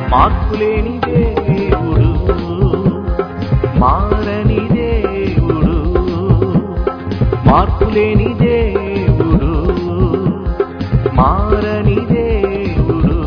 మార్పులేని దేవుడు, మారని దేవుడు, మార్పులేని దేవుడు, మారని దేవుడు,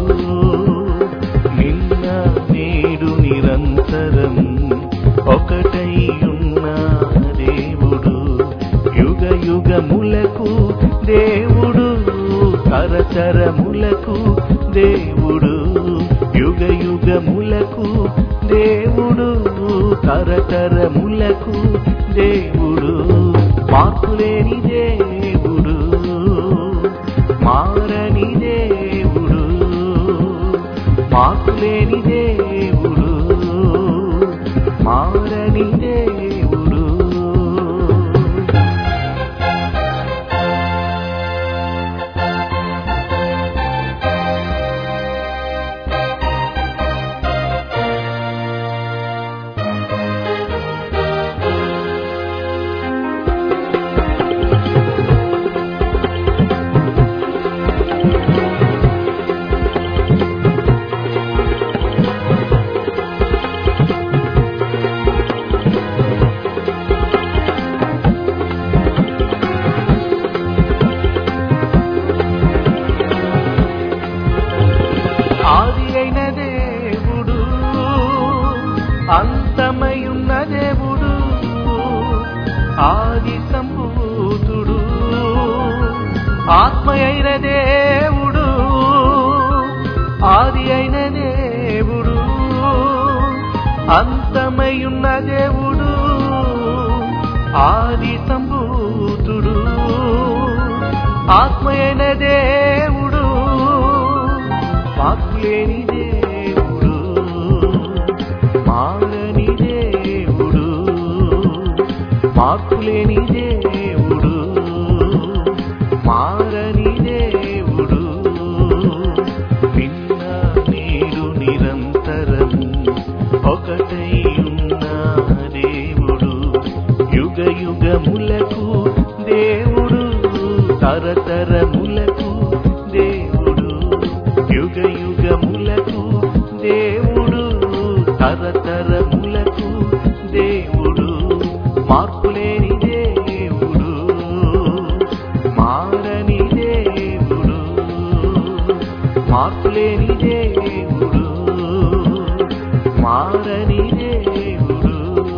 నిన్న నేడు నిరంతరం ఒకటై ఉన్న దేవుడు, యుగ యుగములకు దేవుడు, తరతరములకు దేవుడు, యుగ యుగములకు దేవుడు, తరతరములకు దేవుడు, మార్పులేని దేవుడు, మారని దేవుడు, మార్పులేని దేవుడు, మారని దేవుడు. ఆది అయిన దేవుడు, అంతమయున్న దేవుడు, ఆది సంభూతుడు, ఆత్మయైన దేవుడు, ఆది అయిన దేవుడు, అంతమయున్న దేవుడు, ఆది సంభూతుడు, ఆత్మయైన దేవుడు, మార్పులేని దేవుడు, మారని దేవుడు, మార్పులేని దేవుడు, మారని దేవుడు, నిన్న నేడు నిరంతరం ఒకటై ఉన్న దేవుడు, యుగ యుగములకు దేవుడు, తరతరములకు దేవుడు, యుగ యుగములకు దేవుడు, తరతరములకు దేవుడు, మార్పులేని దేవుడు, మారని దేవుడు, మార్పులేని దేవుడు, మారని దేవుడు.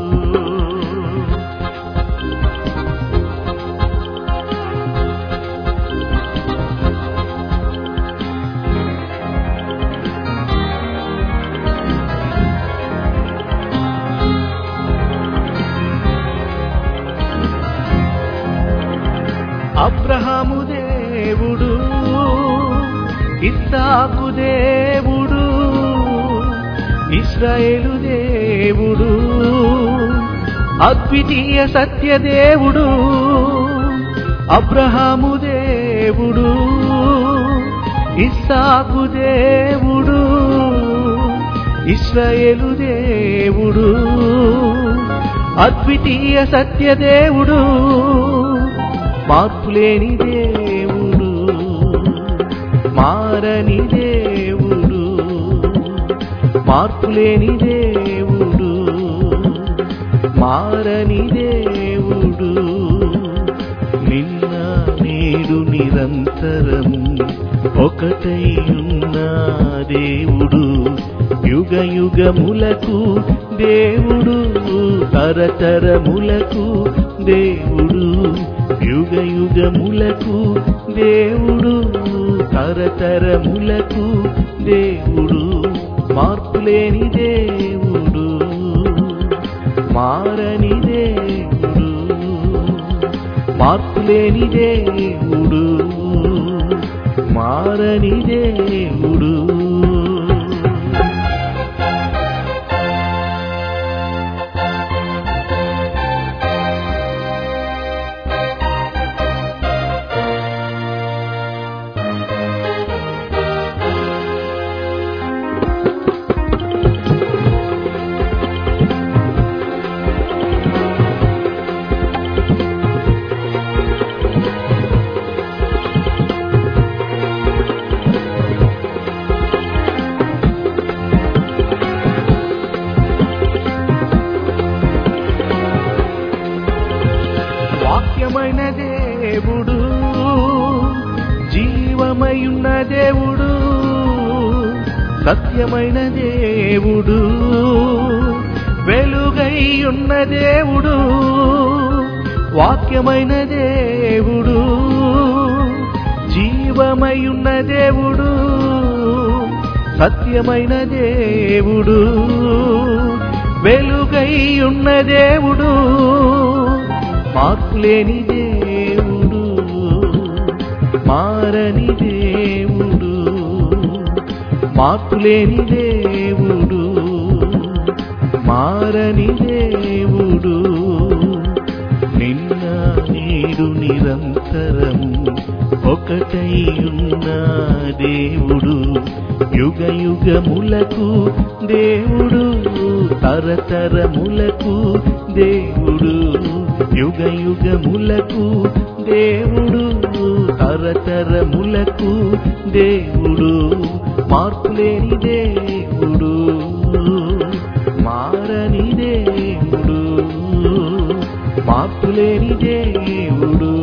అబ్రహాము దేవుడు, ఇస్సాకు దేవుడు, ఇశ్రాయేలు దేవుడు, అద్వితీయ సత్య దేవుడు, అబ్రహాము దేవుడు, ఇస్సాకు దేవుడు, ఇశ్రాయేలు దేవుడు, అద్వితీయ సత్య దేవుడు, మార్పులేని దేవుడు, మారని దేవుడు, మార్పులేని దేవుడు, మారని దేవుడు, నిన్న నేడు నిరంతరం ఒకటై ఉన్న దేవుడు, యుగ యుగములకు దేవుడు, తరతరములకు దేవుడు, యుగ యుగములకు దేవుడు, తరతరములకు దేవుడు, మార్పులేని దేవుడు, మారని దేవుడు, మార్పులేని దేవుడు, మారని దేవుడు. సత్యమైన దేవుడు, వెలుగై ఉన్న దేవుడు, వాక్యమైన దేవుడు, జీవమై ఉన్న దేవుడు, సత్యమైన దేవుడు, వెలుగై ఉన్న దేవుడు, మార్పులేని దేవుడు, మారని దేవుడు, మార్పులేని దేవుడు, మారని దేవుడు, నిన్న నేడు నిరంతరము ఒకటై ఉన్న దేవుడు, యుగ యుగములకు దేవుడు, తరతరములకు దేవుడు, యుగ యుగములకు దేవుడు, తరతరములకు దేవుడు, మార్పులేని దేవుడు, మారని దేవుడు, మార్పులేని దేవుడు.